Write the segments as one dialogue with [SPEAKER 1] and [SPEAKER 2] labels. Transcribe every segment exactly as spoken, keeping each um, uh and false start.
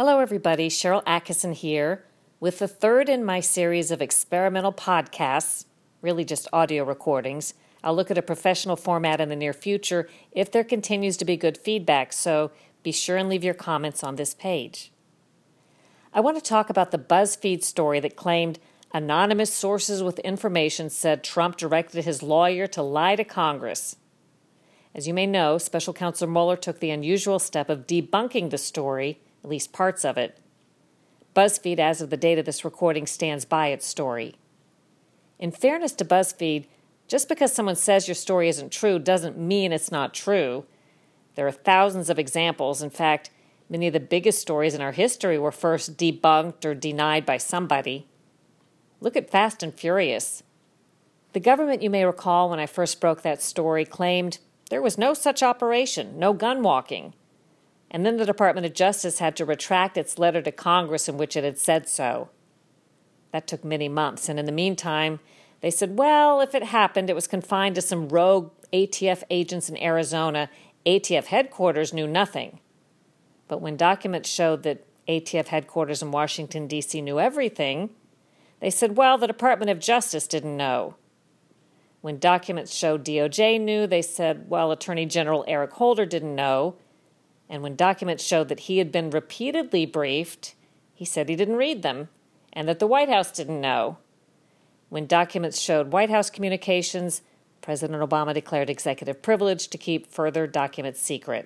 [SPEAKER 1] Hello, everybody. Cheryl Atkinson here with the third in my series of experimental podcasts, really just audio recordings. I'll look at a professional format in the near future if there continues to be good feedback, so be sure and leave your comments on this page. I want to talk about the BuzzFeed story that claimed anonymous sources with information said Trump directed his lawyer to lie to Congress. As you may know, Special Counsel Mueller took the unusual step of debunking the story, at least parts of it. BuzzFeed, as of the date of this recording, stands by its story. In fairness to BuzzFeed, just because someone says your story isn't true doesn't mean it's not true. There are thousands of examples. In fact, many of the biggest stories in our history were first debunked or denied by somebody. Look at Fast and Furious. The government, you may recall, when I first broke that story, claimed there was no such operation, no gun walking. And then the Department of Justice had to retract its letter to Congress in which it had said so. That took many months, and in the meantime, they said, well, if it happened, it was confined to some rogue A T F agents in Arizona. A T F headquarters knew nothing. But when documents showed that A T F headquarters in Washington, D C knew everything, they said, well, the Department of Justice didn't know. When documents showed D O J knew, they said, well, Attorney General Eric Holder didn't know. And when documents showed that he had been repeatedly briefed, he said he didn't read them, and that the White House didn't know. When documents showed White House communications, President Obama declared executive privilege to keep further documents secret.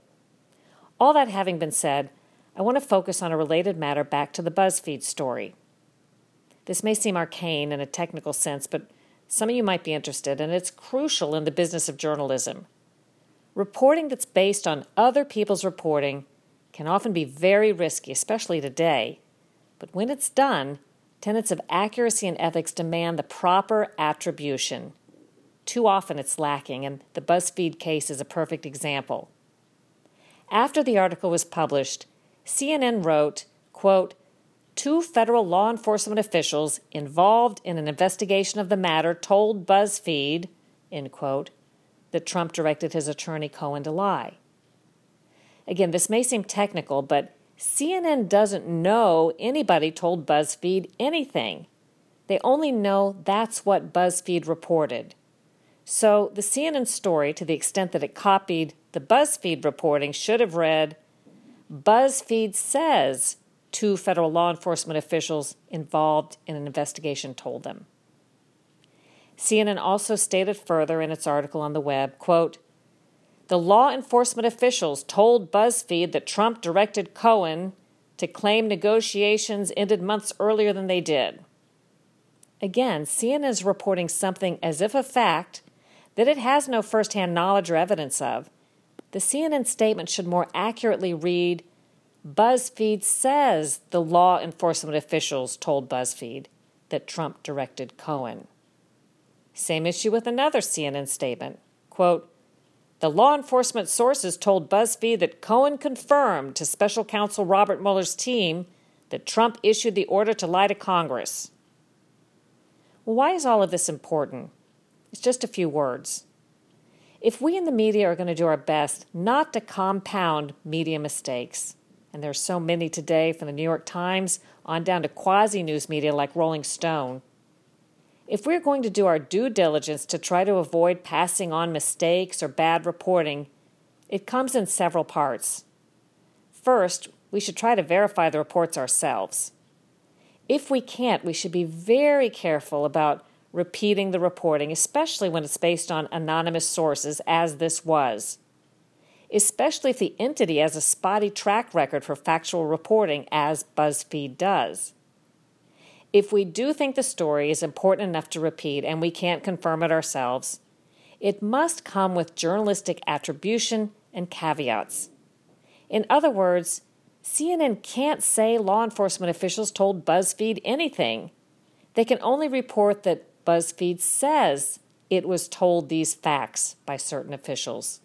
[SPEAKER 1] All that having been said, I want to focus on a related matter back to the BuzzFeed story. This may seem arcane in a technical sense, but some of you might be interested, and it's crucial in the business of journalism. Reporting that's based on other people's reporting can often be very risky, especially today. But when it's done, tenets of accuracy and ethics demand the proper attribution. Too often it's lacking, and the BuzzFeed case is a perfect example. After the article was published, C N N wrote, quote, two federal law enforcement officials involved in an investigation of the matter told BuzzFeed, end quote, that Trump directed his attorney Cohen to lie. Again, this may seem technical, but C N N doesn't know anybody told BuzzFeed anything. They only know that's what BuzzFeed reported. So the C N N story, to the extent that it copied the BuzzFeed reporting, should have read, BuzzFeed says two federal law enforcement officials involved in an investigation told them. C N N also stated further in its article on the web, quote, the law enforcement officials told BuzzFeed that Trump directed Cohen to claim negotiations ended months earlier than they did. Again, C N N is reporting something as if a fact that it has no firsthand knowledge or evidence of. The C N N statement should more accurately read, BuzzFeed says the law enforcement officials told BuzzFeed that Trump directed Cohen. Same issue with another C N N statement. Quote, the law enforcement sources told BuzzFeed that Cohen confirmed to Special Counsel Robert Mueller's team that Trump issued the order to lie to Congress. Well, why is all of this important? It's just a few words. If we in the media are going to do our best not to compound media mistakes, and there are so many today from the New York Times on down to quasi-news media like Rolling Stone, if we're going to do our due diligence to try to avoid passing on mistakes or bad reporting, it comes in several parts. First, we should try to verify the reports ourselves. If we can't, we should be very careful about repeating the reporting, especially when it's based on anonymous sources, as this was. Especially if the entity has a spotty track record for factual reporting, as BuzzFeed does. If we do think the story is important enough to repeat and we can't confirm it ourselves, it must come with journalistic attribution and caveats. In other words, C N N can't say law enforcement officials told BuzzFeed anything. They can only report that BuzzFeed says it was told these facts by certain officials.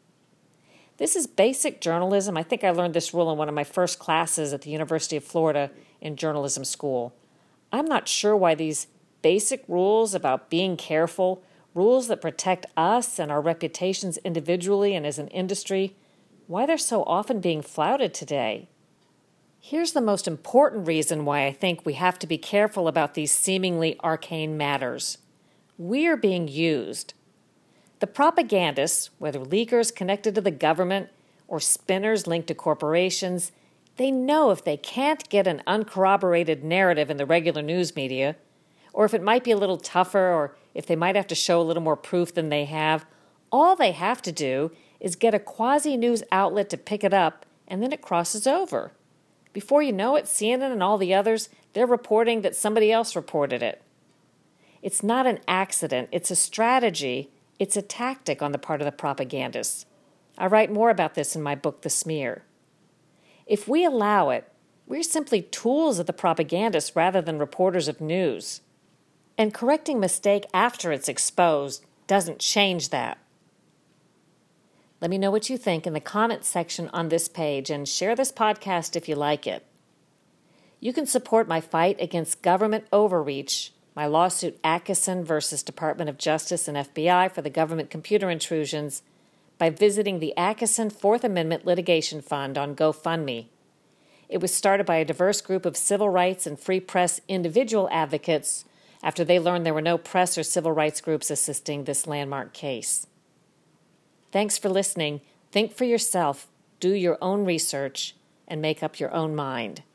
[SPEAKER 1] This is basic journalism. I think I learned this rule in one of my first classes at the University of Florida in journalism school. I'm not sure why these basic rules about being careful, rules that protect us and our reputations individually and as an industry, why they're so often being flouted today. Here's the most important reason why I think we have to be careful about these seemingly arcane matters. We are being used. The propagandists, whether leakers connected to the government or spinners linked to corporations, they know if they can't get an uncorroborated narrative in the regular news media, or if it might be a little tougher, or if they might have to show a little more proof than they have, all they have to do is get a quasi-news outlet to pick it up, and then it crosses over. Before you know it, C N N and all the others, they're reporting that somebody else reported it. It's not an accident. It's a strategy. It's a tactic on the part of the propagandists. I write more about this in my book, The Smear. If we allow it, we're simply tools of the propagandists rather than reporters of news. And correcting mistake after it's exposed doesn't change that. Let me know what you think in the comments section on this page, and share this podcast if you like it. You can support my fight against government overreach, my lawsuit Atchison versus Department of Justice and F B I for the government computer intrusions, by visiting the Atchison Fourth Amendment Litigation Fund on GoFundMe. It was started by a diverse group of civil rights and free press individual advocates after they learned there were no press or civil rights groups assisting this landmark case. Thanks for listening. Think for yourself, do your own research, and make up your own mind.